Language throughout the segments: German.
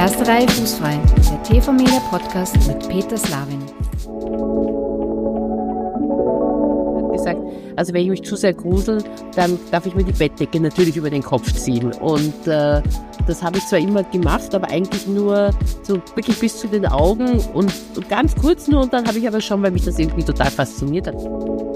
Erste Reihe fußfrei, der TV-Media-Podcast mit Peter Slavin. Gesagt, also wenn ich mich zu sehr grusel, dann darf ich mir die Bettdecke natürlich über den Kopf ziehen. Und das habe ich zwar immer gemacht, aber eigentlich nur so wirklich bis zu den Augen und ganz kurz nur. Und dann habe ich aber schon, weil mich das irgendwie total fasziniert hat.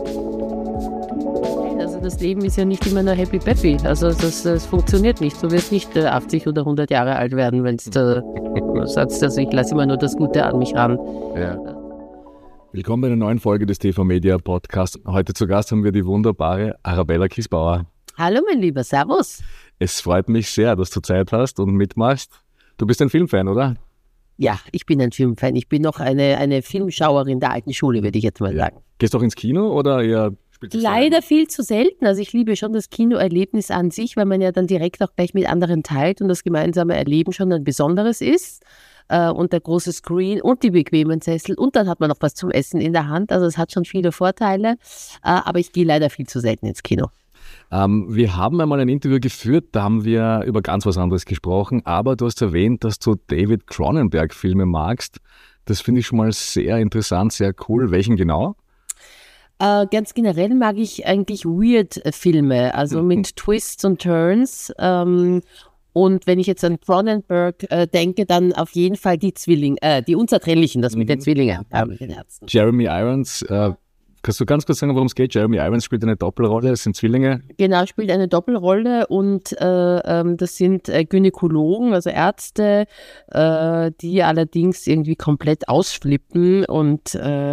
Also das Leben ist ja nicht immer nur happy peppy. Also das funktioniert nicht. Du wirst nicht 80 oder 100 Jahre alt werden, wenn du sagst, also ich lasse immer nur das Gute an mich ran. Ja. Willkommen bei einer neuen Folge des TV-Media-Podcasts. Heute zu Gast haben wir die wunderbare Arabella Kiesbauer. Hallo mein Lieber, servus. Es freut mich sehr, dass du Zeit hast und mitmachst. Du bist ein Filmfan, oder? Ja, ich bin ein Filmfan. Ich bin noch eine Filmschauerin der alten Schule, würde ich jetzt mal sagen. Gehst du auch ins Kino oder eher... Leider viel zu selten. Also ich liebe schon das Kinoerlebnis an sich, weil man ja dann direkt auch gleich mit anderen teilt und das gemeinsame Erleben schon ein besonderes ist. Und der große Screen und die bequemen Sessel und dann hat man noch was zum Essen in der Hand. Also es hat schon viele Vorteile, aber ich gehe leider viel zu selten ins Kino. Wir haben einmal ein Interview geführt, da haben wir über ganz was anderes gesprochen, aber du hast erwähnt, dass du David Cronenberg-Filme magst. Das finde ich schon mal sehr interessant, sehr cool. Welchen genau? Ganz generell mag ich eigentlich Weird-Filme, also mit Twists und Turns. Und wenn ich jetzt an Cronenberg denke, dann auf jeden Fall die Unzertrennlichen, das mit den Zwillingen. Mit den Herzen. Jeremy Irons, kannst du ganz kurz sagen, worum es geht? Jeremy Irons spielt eine Doppelrolle, das sind Zwillinge. Genau, spielt eine Doppelrolle und das sind Gynäkologen, also Ärzte, die allerdings irgendwie komplett ausflippen und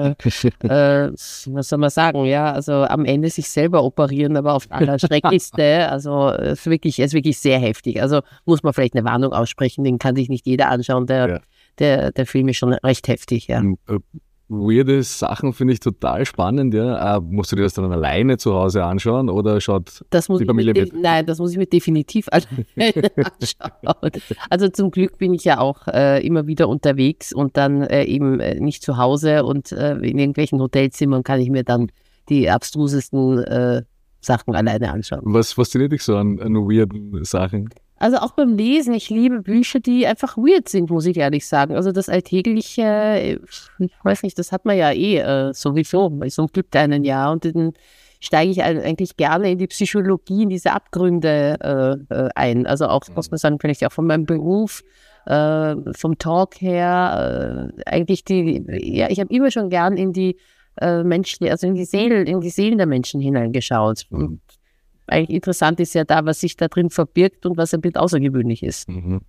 was soll man sagen, ja, also am Ende sich selber operieren, aber auf das Allerschrecklichste, also es ist wirklich sehr heftig. Also muss man vielleicht eine Warnung aussprechen, den kann sich nicht jeder anschauen, der Film ist schon recht heftig, ja. Weirde Sachen finde ich total spannend, ja. Musst du dir das dann alleine zu Hause anschauen oder schaut die Familie mit? Nein, das muss ich mir definitiv alleine anschauen. Also zum Glück bin ich ja auch immer wieder unterwegs und dann eben nicht zu Hause und in irgendwelchen Hotelzimmern kann ich mir dann die abstrusesten Sachen alleine anschauen. Was fasziniert dich so an weirden Sachen? Also auch beim Lesen, ich liebe Bücher, die einfach weird sind, muss ich ehrlich sagen. Also das Alltägliche, ich weiß nicht, das hat man ja sowieso, weil so gibt einen ja und dann steige ich eigentlich gerne in die Psychologie, in diese Abgründe ein. Also auch, muss man sagen, vielleicht auch von meinem Beruf, vom Talk her, eigentlich ich habe immer schon gern in die Menschen, also in die Seelen der Menschen hineingeschaut. Und eigentlich interessant ist ja da, was sich da drin verbirgt und was ein bisschen außergewöhnlich ist.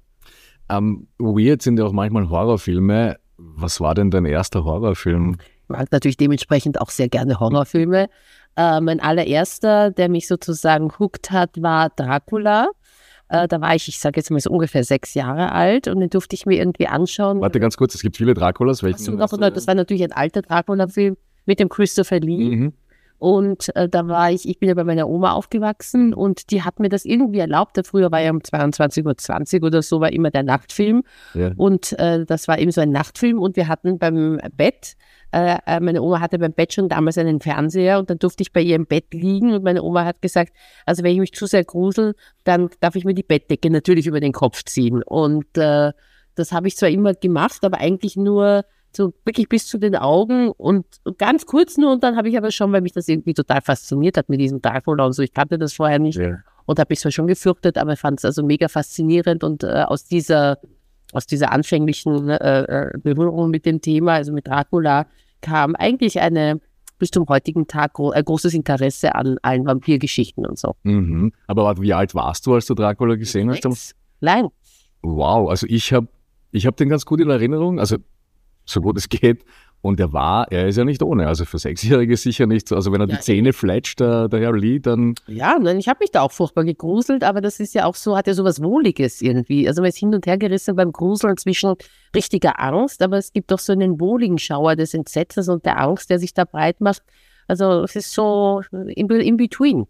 Weird sind ja auch manchmal Horrorfilme. Was war denn dein erster Horrorfilm? Ich mag natürlich dementsprechend auch sehr gerne Horrorfilme. Mein allererster, der mich sozusagen hooked hat, war Dracula. Da war ich sage jetzt mal so ungefähr 6 Jahre alt und den durfte ich mir irgendwie anschauen. Warte ganz kurz, es gibt viele Draculas. Das war natürlich ein alter Dracula-Film mit dem Christopher Lee. Und ich bin ja bei meiner Oma aufgewachsen und die hat mir das irgendwie erlaubt. Früher war ja um 22:20 Uhr oder so, war immer der Nachtfilm. Ja. Und das war eben so ein Nachtfilm und wir hatten beim Bett, meine Oma hatte beim Bett schon damals einen Fernseher und dann durfte ich bei ihr im Bett liegen und meine Oma hat gesagt, also wenn ich mich zu sehr grusel, dann darf ich mir die Bettdecke natürlich über den Kopf ziehen. Und das habe ich zwar immer gemacht, aber eigentlich nur so wirklich bis zu den Augen und ganz kurz nur und dann habe ich aber schon, weil mich das irgendwie total fasziniert hat mit diesem Dracula und so, ich kannte das vorher nicht und habe mich zwar schon gefürchtet, aber ich fand es also mega faszinierend und aus dieser anfänglichen Berührung mit dem Thema, also mit Dracula, kam eigentlich bis zum heutigen Tag ein großes Interesse an allen Vampirgeschichten und so. Aber wie alt warst du, als du Dracula gesehen hast? Nein. Wow, also ich hab den ganz gut in Erinnerung, also so gut es geht. Und er ist ja nicht ohne, also für 6-Jährige sicher nicht. Also wenn er die Zähne fletscht, der Herr Lee, dann... Ja, nein, ich habe mich da auch furchtbar gegruselt, aber das ist ja auch so, hat ja so was Wohliges irgendwie. Also man ist hin und her gerissen beim Gruseln zwischen richtiger Angst, aber es gibt doch so einen wohligen Schauer des Entsetzens und der Angst, der sich da breit macht. Also es ist so in between.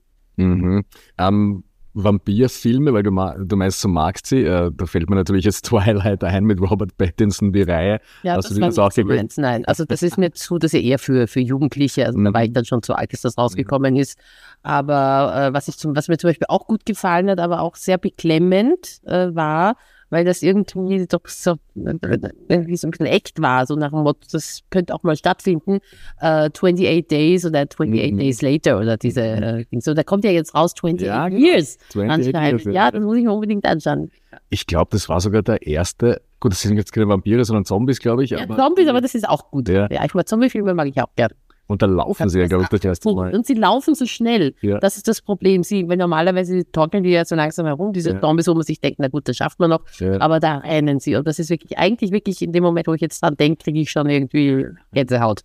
Vampirfilme, weil du meinst, du magst sie, da fällt mir natürlich jetzt Twilight ein mit Robert Pattinson, die Reihe. Ja, hast das war nicht so meins, nein. Also das ist mir das ist ja eher für Jugendliche, also da war ich dann schon zu alt, dass das rausgekommen ist. Aber was mir zum Beispiel auch gut gefallen hat, aber auch sehr beklemmend war, weil das irgendwie doch so ein bisschen echt war, so nach dem Motto, das könnte auch mal stattfinden, 28 Days oder 28 Days Later oder diese Dinge. So, da kommt ja jetzt raus 28 Years. 28 Years, ja, das muss ich mir unbedingt anschauen. Ich glaube, das war sogar der erste, gut, das sind jetzt keine Vampire, sondern Zombies, glaube ich. Ja, Zombies, aber das ist auch gut. Ja, ich mag Zombie-Filme mag ich auch gern. Und da laufen sie ja, glaube ich, das erste Mal. Und sie laufen so schnell. Ja. Das ist das Problem. Weil normalerweise torkeln die ja so langsam herum, diese Zombies, wo man sich denkt, na gut, das schafft man noch. Ja. Aber da rennen sie. Und das ist wirklich in dem Moment, wo ich jetzt dran denke, kriege ich schon irgendwie Gänsehaut.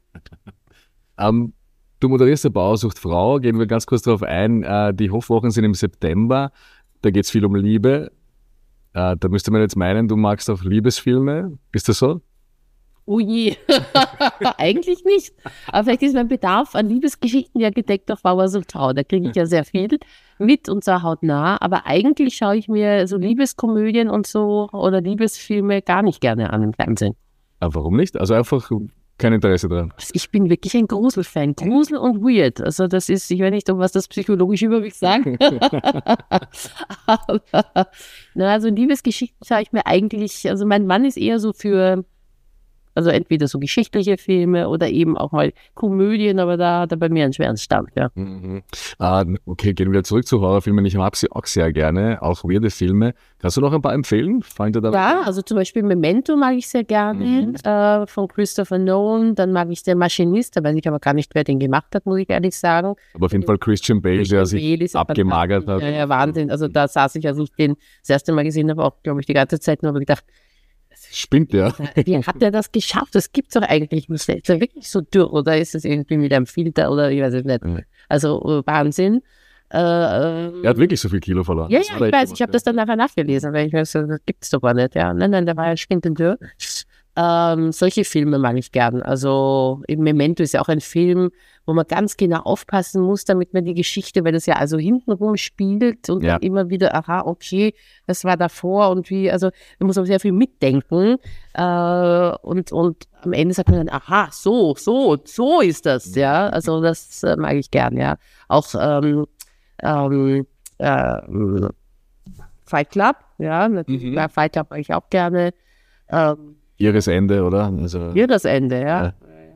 Du moderierst der Bauer sucht Frau. Gehen wir ganz kurz darauf ein. Die Hofwochen sind im September. Da geht es viel um Liebe. Da müsste man jetzt meinen, du magst auch Liebesfilme. Ist das so? Oh je, eigentlich nicht. Aber vielleicht ist mein Bedarf an Liebesgeschichten ja gedeckt durch Bauer sucht Frau. Da kriege ich ja sehr viel mit und zwar hautnah. Aber eigentlich schaue ich mir so Liebeskomödien und so oder Liebesfilme gar nicht gerne an im Fernsehen. Aber warum nicht? Also einfach kein Interesse dran. Ich bin wirklich ein Gruselfan. Grusel und weird. Also das ist, ich weiß nicht, was das psychologisch über mich sagt. Aber also Liebesgeschichten schaue ich mir eigentlich, also mein Mann ist eher so für... Also entweder so geschichtliche Filme oder eben auch mal Komödien, aber da hat er bei mir einen schweren Stand, ja. Okay, gehen wir wieder zurück zu Horrorfilmen. Ich mag sie auch sehr gerne, auch weirde Filme. Kannst du noch ein paar empfehlen? Fallen dir da ja, also zum Beispiel Memento mag ich sehr gerne, von Christopher Nolan. Dann mag ich Den Maschinist, da weiß ich aber gar nicht, wer den gemacht hat, muss ich ehrlich sagen. Aber auf jeden Fall Christian Bale, der sich abgemagert hat. Ja, Wahnsinn. Also da saß ich, als ich den das erste Mal gesehen habe, auch, glaube ich, die ganze Zeit nur gedacht, spinnt der. Wie hat der das geschafft? Das gibt's doch eigentlich nicht. Ist er wirklich so dürr oder ist es irgendwie mit einem Filter oder ich weiß es nicht. Also Wahnsinn. Er hat wirklich so viel Kilo verloren. Ja, ich weiß, ich habe das dann einfach nachgelesen, weil ich mir so, das gibt's doch gar nicht. Ja, nein, der war ja spintendürr. Solche Filme mag ich gern. Also im Memento ist ja auch ein Film, wo man ganz genau aufpassen muss, damit man die Geschichte, weil das ja also hintenrum spielt und dann immer wieder, aha, okay, das war davor und wie, also da muss man sehr viel mitdenken und am Ende sagt man dann, aha, so ist das, ja, also das mag ich gern, ja. Auch Fight Club, ja, natürlich, Fight Club mag ich auch gerne. Ihres Ende, oder? Also, Ihres Ende, ja.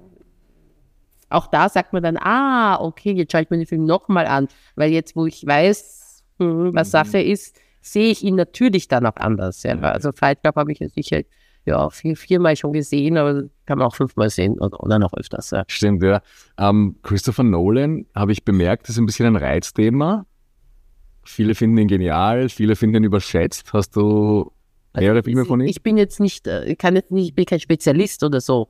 Auch da sagt man dann, okay, jetzt schaue ich mir den Film nochmal an, weil jetzt, wo ich weiß, was Sache ist, sehe ich ihn natürlich dann auch anders. Ja. Also Fight Club habe ich ja sicher viermal schon gesehen, aber kann man auch 5-mal sehen oder noch öfters. Ja. Stimmt, ja. Christopher Nolan, habe ich bemerkt, ist ein bisschen ein Reizthema. Viele finden ihn genial, viele finden ihn überschätzt. Hast du mehrere Filme von ihm? Ich bin jetzt nicht, ich bin kein Spezialist oder so.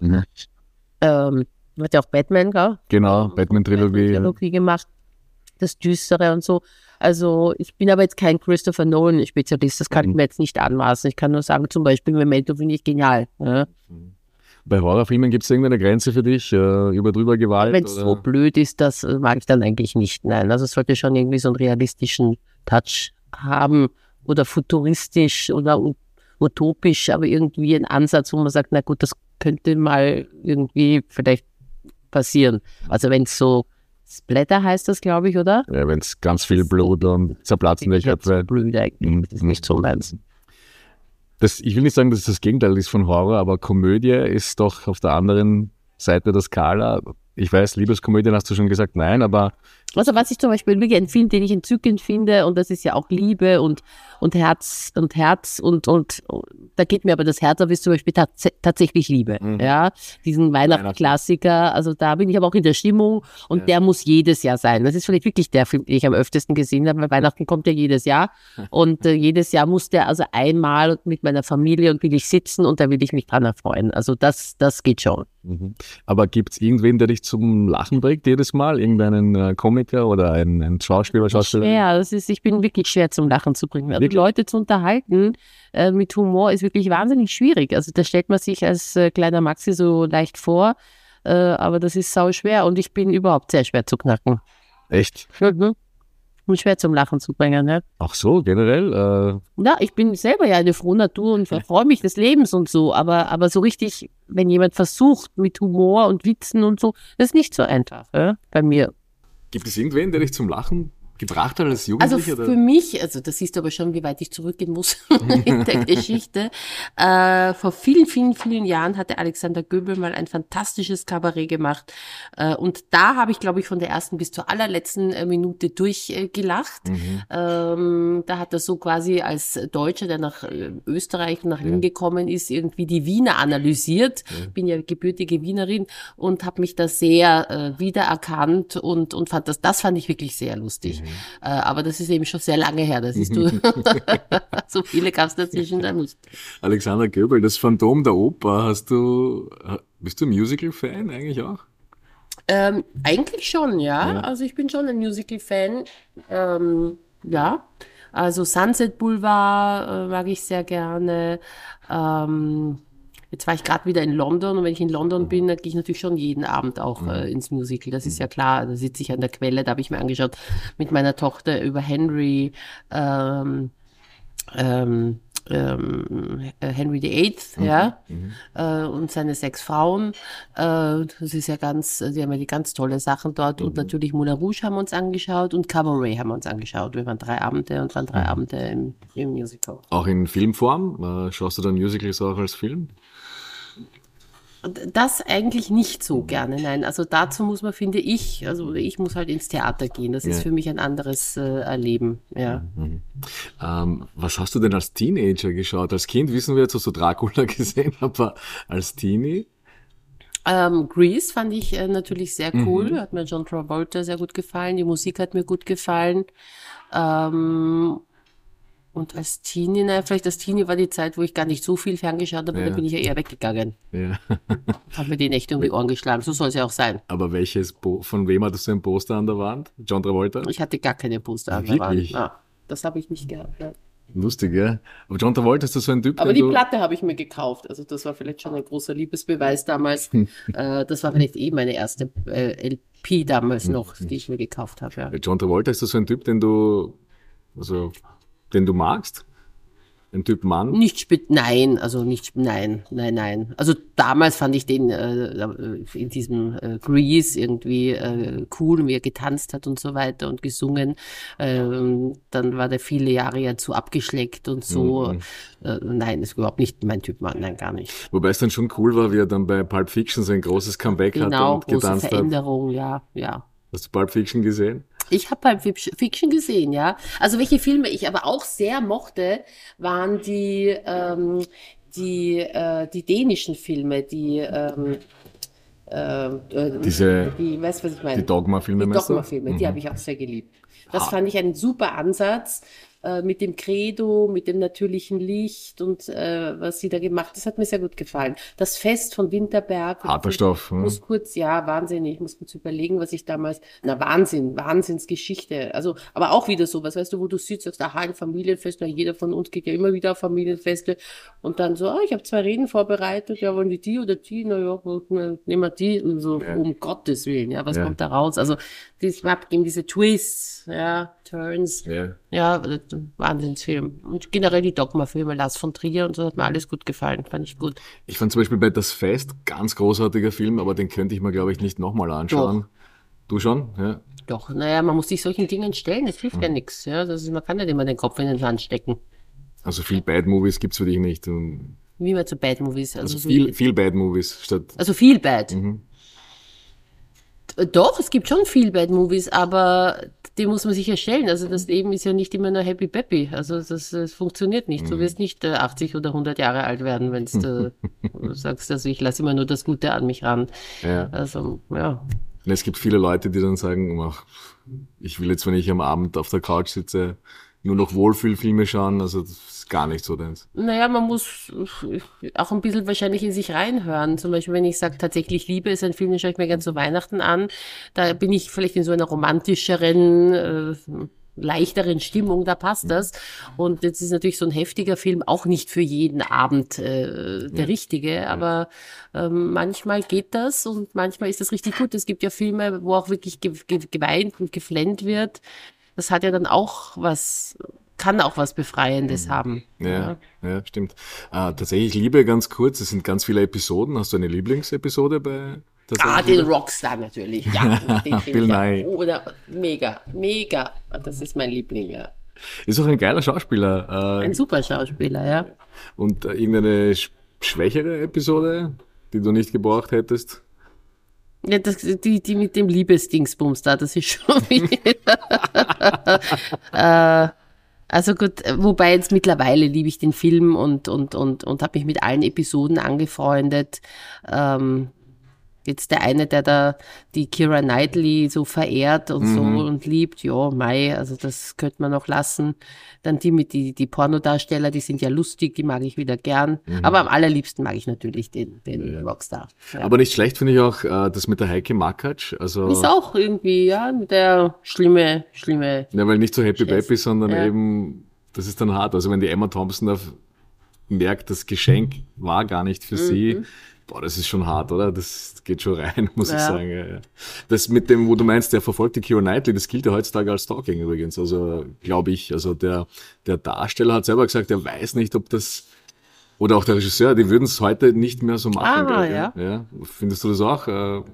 Hat ja auch Batman, gell? Genau, Batman-Trilogie gemacht, das Düstere und so. Also ich bin aber jetzt kein Christopher Nolan-Spezialist, das kann ich mir jetzt nicht anmaßen. Ich kann nur sagen, zum Beispiel Memento finde ich genial. Ja. Bei Horrorfilmen gibt es irgendeine Grenze für dich? Über Gewalt? Wenn es so blöd ist, das mag ich dann eigentlich nicht. Nein, also es sollte schon irgendwie so einen realistischen Touch haben oder futuristisch oder utopisch, aber irgendwie ein Ansatz, wo man sagt, na gut, das könnte mal irgendwie vielleicht passieren. Also wenn es so Splatter heißt das, glaube ich, oder? Ja, wenn es ganz viel Blut und zerplatzende Köpfe. Blut eigentlich, das ist nicht so meins. Ich will nicht sagen, dass es das Gegenteil ist von Horror, aber Komödie ist doch auf der anderen Seite der Skala. Ich weiß, Liebeskomödien hast du schon gesagt, nein, aber... Also was ich zum Beispiel wirklich einen Film, den ich entzückend finde, und das ist ja auch Liebe und Herz und da geht mir aber das Herz auf, ist zum Beispiel tatsächlich Liebe, ja, diesen Weihnachtsklassiker, also da bin ich aber auch in der Stimmung und der muss jedes Jahr sein. Das ist vielleicht wirklich der Film, den ich am öftesten gesehen habe, weil Weihnachten kommt ja jedes Jahr und jedes Jahr muss der also einmal mit meiner Familie und will ich sitzen und da will ich mich dran erfreuen. Also das geht schon. Aber gibt es irgendwen, der dich zum Lachen bringt jedes Mal? Irgendeinen Komiker oder ein Schauspieler? Schwer, ich bin wirklich schwer zum Lachen zu bringen. Also Leute zu unterhalten mit Humor ist wirklich wahnsinnig schwierig. Also da stellt man sich als kleiner Maxi so leicht vor, aber das ist sau schwer und ich bin überhaupt sehr schwer zu knacken. Echt? Und schwer zum Lachen zu bringen. Ne? Ach so, generell? Ja, ich bin selber ja eine frohe Natur und freue mich des Lebens und so, aber so richtig, wenn jemand versucht mit Humor und Witzen und so, das ist nicht so einfach bei mir. Gibt es irgendwen, der dich zum Lachen gebracht hat als Also Jugendlicher? für mich, also das siehst du aber schon, wie weit ich zurückgehen muss in der Geschichte. Vor vielen, vielen, vielen Jahren hatte Alexander Göbel mal ein fantastisches Kabarett gemacht. Und da habe ich, glaube ich, von der ersten bis zur allerletzten Minute durchgelacht. Da hat er so quasi als Deutscher, der nach Österreich, nach Wien gekommen ist, irgendwie die Wiener analysiert. Bin ja gebürtige Wienerin und habe mich da sehr wiedererkannt und fand das fand ich wirklich sehr lustig. Aber das ist eben schon sehr lange her, das siehst du. So viele gab es dazwischen da nicht. Alexander Göbel, das Phantom der Oper, bist du Musical-Fan eigentlich auch? Eigentlich schon, ja. Also ich bin schon ein Musical-Fan. Ja. Also Sunset Boulevard mag ich sehr gerne. Jetzt war ich gerade wieder in London und wenn ich in London bin, dann gehe ich natürlich schon jeden Abend auch ins Musical. Das ist ja klar, da sitze ich an der Quelle, da habe ich mir angeschaut mit meiner Tochter über Henry Henry VIII, und seine 6 Frauen. Das ist ja die haben ja die ganz tolle Sachen dort. Und natürlich Moulin Rouge haben wir uns angeschaut und Cabaret haben wir uns angeschaut. Wir waren 3 Abende und waren 3 Abende im Musical. Auch in Filmform? Schaust du dann Musicals auch als Film? Das eigentlich nicht so gerne, nein. Also dazu muss man, finde ich, also ich muss halt ins Theater gehen. Das ist für mich ein anderes Erleben, ja. Was hast du denn als Teenager geschaut? Als Kind wissen wir jetzt, hast du Dracula gesehen, aber als Teenie? Grease fand ich natürlich sehr cool. Hat mir John Travolta sehr gut gefallen. Die Musik hat mir gut gefallen. Und als Teenie, vielleicht als Teenie war die Zeit, wo ich gar nicht so viel ferngeschaut habe, da bin ich ja eher weggegangen. Ja. Hab mir den echt um die Ohren geschlagen, so soll es ja auch sein. Aber von wem hattest du ein Poster an der Wand? John Travolta? Ich hatte gar keine Poster an der Wand. Wirklich? Ja, das habe ich nicht gehabt. Ja. Lustig, ja. Aber John Travolta ist das so ein Typ, aber die Platte habe ich mir gekauft, also das war vielleicht schon ein großer Liebesbeweis damals. Das war vielleicht meine erste LP damals noch, die ich mir gekauft habe. Ja. John Travolta ist das so ein Typ, den du magst? Ein Typ Mann? Nein. Also damals fand ich den in diesem Grease irgendwie cool, wie er getanzt hat und so weiter und gesungen. Dann war der viele Jahre ja zu abgeschleckt und so. Nein, ist überhaupt nicht mein Typ Mann, nein, gar nicht. Wobei es dann schon cool war, wie er dann bei Pulp Fiction so ein großes Comeback hatte und große getanzt Veränderung, ja. Hast du Pulp Fiction gesehen? Ich habe Pulp Fiction gesehen, ja. Also welche Filme ich aber auch sehr mochte, waren die dänischen Filme, weißt du, was ich meine? Die Dogma-Filme, die habe ich auch sehr geliebt. Das fand ich einen super Ansatz mit dem Credo, mit dem natürlichen Licht und was sie da gemacht hat. Das hat mir sehr gut gefallen. Das Fest von Winterberg. Harter Stoff. Wahnsinnig. Ich muss kurz überlegen, was ich damals, Wahnsinnsgeschichte. Also, aber auch wieder sowas, weißt du, wo du sitzt, sagst, aha, ein Familienfest, jeder von uns geht ja immer wieder auf Familienfeste und dann so, ich habe 2 Reden vorbereitet, ja, wollen die oder die? Naja, nehmen wir die und so, um Gottes Willen, ja, was kommt da raus? Also, das macht eben diese Twists, Turns, Wahnsinnsfilm. Und generell die Dogma-Filme, Lars von Trier und so, hat mir alles gut gefallen, fand ich gut. Ich fand zum Beispiel bei Das Fest, ganz großartiger Film, aber den könnte ich mir, glaube ich, nicht nochmal anschauen. Doch. Du schon? Ja. Doch, man muss sich solchen Dingen stellen, das hilft ja nichts. Ja? Man kann nicht immer den Kopf in den Sand stecken. Also viel Bad Movies gibt's für dich nicht. Wie man zu Bad Movies? Also viel Bad Movies statt. Also viel Bad. Doch, es gibt schon viel Bad Movies, aber die muss man sich erstellen. Also das Leben ist ja nicht immer nur happy peppy. Also das funktioniert nicht. Du wirst nicht 80 oder 100 Jahre alt werden, wenn du sagst, also ich lasse immer nur das Gute an mich ran. Ja. Also, ja. Und es gibt viele Leute, die dann sagen, ich will jetzt, wenn ich am Abend auf der Couch sitze, nur noch Wohlfühlfilme schauen. Also das ist gar nicht so deins. Naja, man muss auch ein bisschen wahrscheinlich in sich reinhören. Zum Beispiel, wenn ich sage, tatsächlich Liebe ist ein Film, den schaue ich mir ganz zu Weihnachten an. Da bin ich vielleicht in so einer romantischeren, leichteren Stimmung, da passt das. Und jetzt ist natürlich so ein heftiger Film auch nicht für jeden Abend der richtige, aber manchmal geht das und manchmal ist das richtig gut. Es gibt ja Filme, wo auch wirklich geweint und geflennt wird. Das hat ja dann auch kann auch was Befreiendes haben. Ja, stimmt. Tatsächlich Liebe ganz kurz, es sind ganz viele Episoden. Hast du eine Lieblingsepisode bei Den Rockstar natürlich. Ja, den Bill Nye. Oder mega. Das ist mein Liebling, ja. Ist auch ein geiler Schauspieler. Ein super Schauspieler, ja. Und irgendeine schwächere Episode, die du nicht gebraucht hättest? Ja, die mit dem Liebesdingsbums da, das ist schon wieder. Also gut, wobei jetzt mittlerweile liebe ich den Film und habe mich mit allen Episoden angefreundet. Jetzt der eine, der da die Keira Knightley so verehrt und so und liebt, ja, mei, also das könnte man noch lassen. Dann die Pornodarsteller, die sind ja lustig, die mag ich wieder gern. Aber am allerliebsten mag ich natürlich den Rockstar. Ja. Aber nicht schlecht finde ich auch das mit der Heike Makatsch. Also Ist auch irgendwie, ja, der schlimme. ja, weil nicht so Happy Stress. Baby, sondern Ja. eben, das ist dann hart. Also wenn die Emma Thompson da merkt, das Geschenk war gar nicht für sie, boah, das ist schon hart, oder? Das geht schon rein, muss ich sagen. Ja. Das mit dem, wo du meinst, der verfolgt die Keira Knightley, das gilt ja heutzutage als Stalking übrigens. Also, glaube ich, also der Darsteller hat selber gesagt, er weiß nicht, ob das, oder auch der Regisseur, die würden es heute nicht mehr so machen. Ah, gell? Ja. Findest du das auch?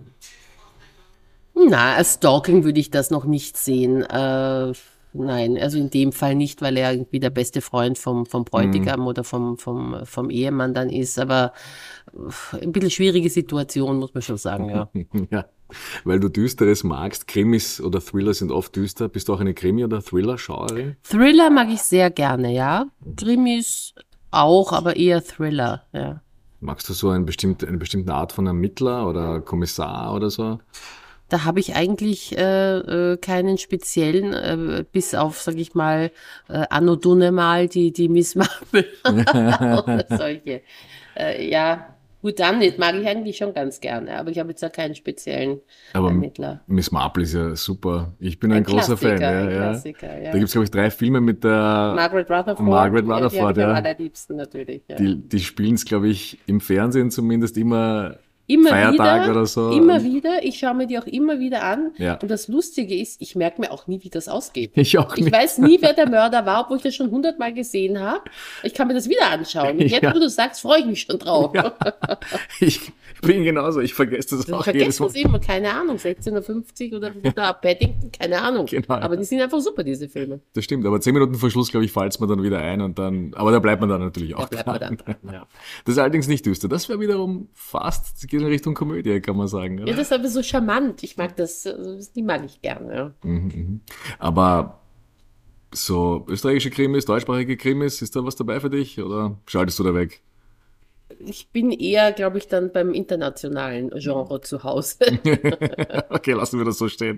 Na, als Stalking würde ich das noch nicht sehen. Nein, also in dem Fall nicht, weil er irgendwie der beste Freund vom Bräutigam oder vom Ehemann dann ist. Aber ein bisschen schwierige Situation, muss man schon sagen, ja. Ja, weil du Düsteres magst. Krimis oder Thriller sind oft düster. Bist du auch eine Krimi- oder Thriller-Schauerin? Thriller mag ich sehr gerne, ja. Krimis auch, aber eher Thriller, ja. Magst du so eine bestimmte Art von Ermittler oder Kommissar oder so? Da habe ich eigentlich keinen speziellen, bis auf, sag ich mal, Anno Dunnemal, die Miss Marple oder solche. Ja, gut, dann nicht, mag ich eigentlich schon ganz gerne, aber ich habe jetzt da keinen speziellen Aber Ermittler. Miss Marple ist ja super. Ich bin ein großer Klassiker, Fan. Ja, ein ja. Klassiker, ja. Da gibt's glaube ich 3 Filme mit der Margaret Rutherford. Margaret Rutherford, die habe ich ja. am allerliebsten natürlich. Ja. Die spielen es, glaube ich, im Fernsehen zumindest immer Immer Feiertag wieder, oder so. immer wieder. Ich schaue mir die auch immer wieder an. Ja. Und das Lustige ist, ich merke mir auch nie, wie das ausgeht. Ich auch Ich nicht. weiß nie, wer der Mörder war, obwohl ich das schon 100-mal gesehen habe. Ich kann mir das wieder anschauen. Und jetzt, Ja. wo du sagst, freue ich mich schon drauf. Ja. Ich bin genauso. Ich vergesse das auch jedes Vergessen Mal. es immer, keine Ahnung, 16:50 oder Paddington, keine Ahnung. Genau. Aber die sind einfach super, diese Filme. Das stimmt, aber 10 Minuten vor Schluss, glaube ich, fällt es mir dann wieder ein und dann, aber da bleibt man dann natürlich auch bleibt man dann dran, Ja. Das ist allerdings nicht düster. Das wäre wiederum fast, das geht in Richtung Komödie, kann man sagen. Oder? Ja, das ist aber so charmant. Ich mag das, die mag ich gerne. Ja. Aber so österreichische Krimis, deutschsprachige Krimis, ist da was dabei für dich oder schaltest du da weg? Ich bin eher, glaube ich, dann beim internationalen Genre zu Hause. Okay, lassen wir das so stehen.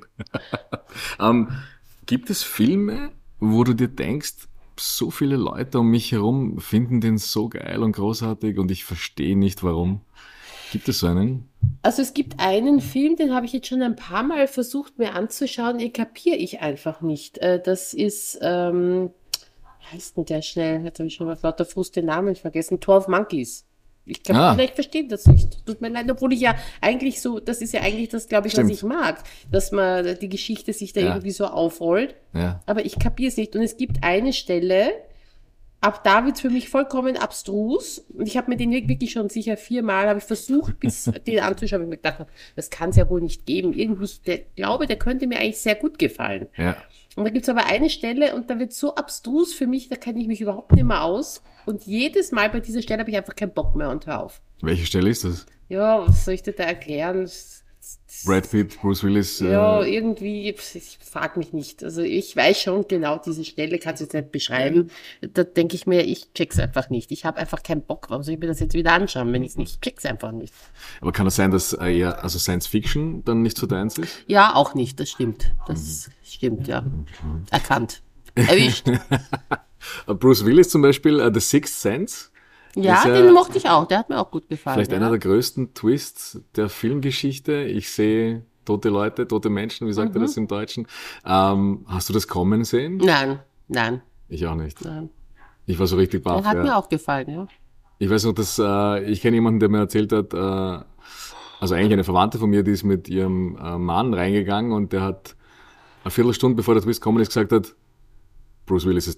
Gibt es Filme, wo du dir denkst, so viele Leute um mich herum finden den so geil und großartig und ich verstehe nicht warum? Gibt es so einen? Also es gibt einen Film, den habe ich jetzt schon ein paar Mal versucht mir anzuschauen, den kapiere ich einfach nicht. Das ist, wie heißt denn der schnell? Jetzt habe ich schon auf lauter Frust den Namen vergessen. 12 Monkeys. Ich glaube, vielleicht verstehe das nicht. Tut mir leid, obwohl ich ja eigentlich so, das ist ja eigentlich das, glaube ich, Stimmt. was ich mag, dass man die Geschichte sich da Ja. irgendwie so aufrollt. Ja. Aber ich kapiere es nicht. Und es gibt eine Stelle, ab da wird es für mich vollkommen abstrus. Und ich habe mir den wirklich schon sicher 4-mal, habe ich versucht, bis den anzuschauen. Und mir gedacht, das kann es ja wohl nicht geben. Irgendwie, der könnte mir eigentlich sehr gut gefallen. Ja. Und da gibt es aber eine Stelle und da wird so abstrus für mich, da kenne ich mich überhaupt nicht mehr aus. Und jedes Mal bei dieser Stelle habe ich einfach keinen Bock mehr und hör auf. Welche Stelle ist das? Ja, was soll ich dir da erklären? Brad Pitt, Bruce Willis. Ja, irgendwie, ich frag mich nicht. Also ich weiß schon genau, diese Stelle kannst du jetzt nicht beschreiben. Da denke ich mir, ich check's einfach nicht. Ich habe einfach keinen Bock. Warum soll ich mir das jetzt wieder anschauen, wenn ich check's einfach nicht? Aber kann das sein, dass eher, also Science Fiction dann nicht so deins ist? Ja, auch nicht. Das stimmt. Das stimmt, ja. Erkannt. Erwischt. Bruce Willis zum Beispiel, The Sixth Sense. Ja, Ist den mochte ich auch. Der hat mir auch gut gefallen. Vielleicht ja. einer der größten Twists der Filmgeschichte. Ich sehe tote Leute, tote Menschen, wie sagt er das im Deutschen? Hast du das kommen sehen? Nein. Ich auch nicht. Nein. Ich war so richtig baff. Der hat mir auch gefallen, ja. Ich weiß noch, dass ich kenne jemanden, der mir erzählt hat, also eigentlich eine Verwandte von mir, die ist mit ihrem Mann reingegangen und der hat eine Viertelstunde bevor der Twist gekommen ist gesagt hat, Bruce Willis ist tot.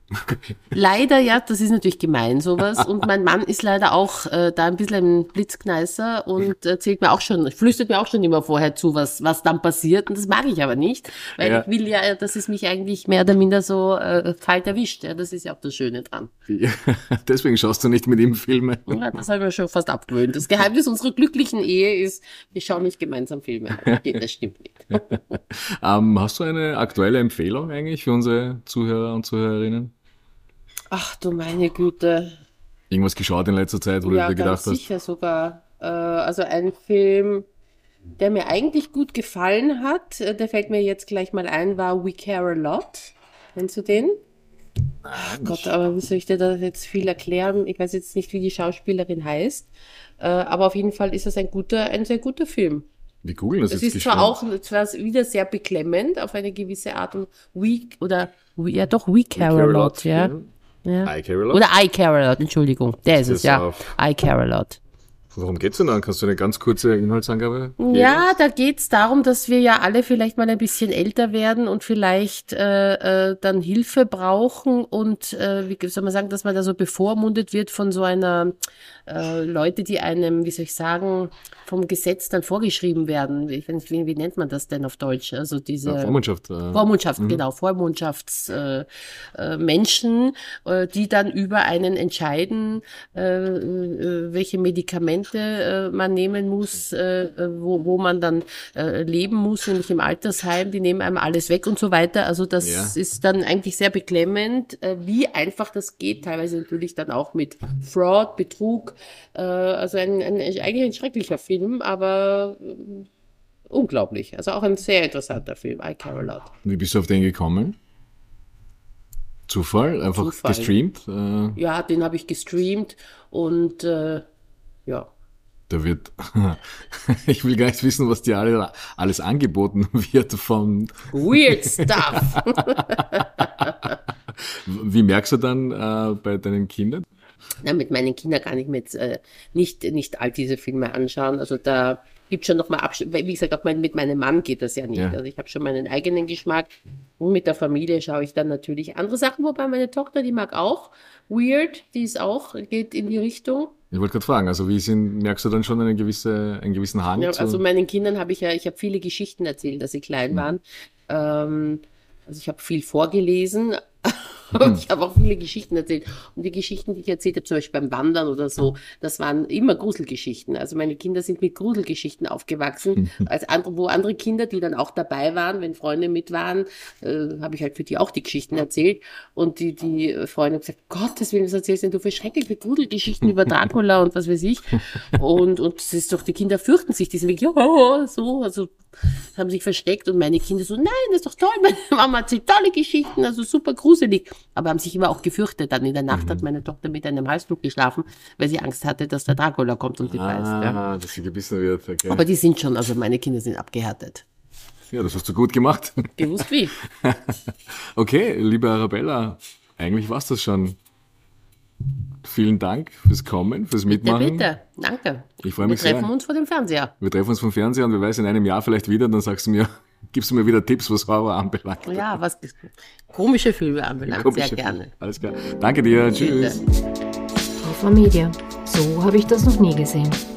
Leider, ja, das ist natürlich gemein, sowas. Und mein Mann ist leider auch da ein bisschen ein Blitzkneißer und flüstert mir auch schon immer vorher zu, was dann passiert. Und das mag ich aber nicht, weil ich will ja, dass es mich eigentlich mehr oder minder so kalt erwischt. Ja, das ist ja auch das Schöne dran. Ja, deswegen schaust du nicht mit ihm Filme. Ja, das habe ich mir schon fast abgewöhnt. Das Geheimnis unserer glücklichen Ehe ist, wir schauen nicht gemeinsam Filme. Okay, das stimmt nicht. Hast du eine aktuelle Empfehlung eigentlich für unsere Zuhörer und Zuhörerinnen? Ach du meine Güte. Irgendwas geschaut in letzter Zeit, wo du dir gedacht ganz hast? Sicher sogar. Also ein Film, der mir eigentlich gut gefallen hat, der fällt mir jetzt gleich mal ein, war We Care a Lot. Kennst du den? Ach Gott, aber wie soll ich dir da jetzt viel erklären? Ich weiß jetzt nicht, wie die Schauspielerin heißt. Aber auf jeden Fall ist das ein sehr guter Film. Wir googeln das Es jetzt ist zwar wieder sehr beklemmend auf eine gewisse Art und We Care a Lot, ja. Ja. I Care a Lot? Oder I Care a Lot, Entschuldigung. Der ist es, ja. I Care a Lot. Worum geht's denn dann? Kannst du eine ganz kurze Inhaltsangabe geben? Ja, da geht's darum, dass wir ja alle vielleicht mal ein bisschen älter werden und vielleicht dann Hilfe brauchen und wie soll man sagen, dass man da so bevormundet wird von so einer Leute, die einem, wie soll ich sagen, vom Gesetz dann vorgeschrieben werden. Wie nennt man das denn auf Deutsch? Also diese Vormundschaft. Genau, Vormundschaftsmenschen, die dann über einen entscheiden, welche Medikamente man nehmen muss, wo man dann leben muss, nämlich im Altersheim, die nehmen einem alles weg und so weiter. Also das ist dann eigentlich sehr beklemmend, wie einfach das geht, teilweise natürlich dann auch mit Fraud, Betrug, also eigentlich ein schrecklicher Film, aber unglaublich. Also auch ein sehr interessanter Film, I Care a Lot. Wie bist du auf den gekommen? Zufall? Gestreamt? Ja, den habe ich gestreamt und ja. Da wird, ich will gar nicht wissen, was dir alles angeboten wird von Weird Stuff. Wie merkst du dann bei deinen Kindern? Na, mit meinen Kindern kann ich mir jetzt nicht all diese Filme anschauen. Also da gibt schon nochmal Abstand. Wie gesagt, auch mit meinem Mann geht das ja nicht. Ja. Also ich habe schon meinen eigenen Geschmack. Und mit der Familie schaue ich dann natürlich andere Sachen. Wobei meine Tochter, die mag auch Weird, geht in die Richtung. Ich wollte gerade fragen, also merkst du dann schon einen gewissen Hang? Ja, also meinen Kindern habe ich habe viele Geschichten erzählt, als sie klein waren. Also ich habe viel vorgelesen. Und ich habe auch viele Geschichten erzählt. Und die Geschichten, die ich erzählt habe, zum Beispiel beim Wandern oder so, das waren immer Gruselgeschichten. Also meine Kinder sind mit Gruselgeschichten aufgewachsen. Wo andere Kinder, die dann auch dabei waren, wenn Freunde mit waren, habe ich halt für die auch die Geschichten erzählt. Und die Freunde haben gesagt, Gottes Willen, was erzählst denn du für schreckliche Gruselgeschichten über Dracula und was weiß ich. Und es ist doch, die Kinder fürchten sich, die sind wirklich, also haben sich versteckt und meine Kinder so, nein, das ist doch toll, meine Mama erzählt tolle Geschichten, also super gruselig. Aber haben sich immer auch gefürchtet. Dann in der Nacht hat meine Tochter mit einem Halsblut geschlafen, weil sie Angst hatte, dass der Dracula kommt und die beißt. Ja. Dass sie gebissen wird. Okay. Aber die sind schon, also meine Kinder sind abgehärtet. Ja, das hast du gut gemacht. Gewusst wie. Okay, liebe Arabella, eigentlich war's das schon. Vielen Dank fürs Kommen, fürs Mitmachen. Bitte, danke. Ich freue mich sehr. Wir treffen uns vor dem Fernseher. Wir treffen uns vom Fernseher und wer weiß, in einem Jahr vielleicht wieder, dann gibst du mir wieder Tipps, was Horror anbelangt. Ja, was komische Filme anbelangt, sehr gerne. Alles klar. Danke dir, tschüss. TV Media. So habe ich das noch nie gesehen.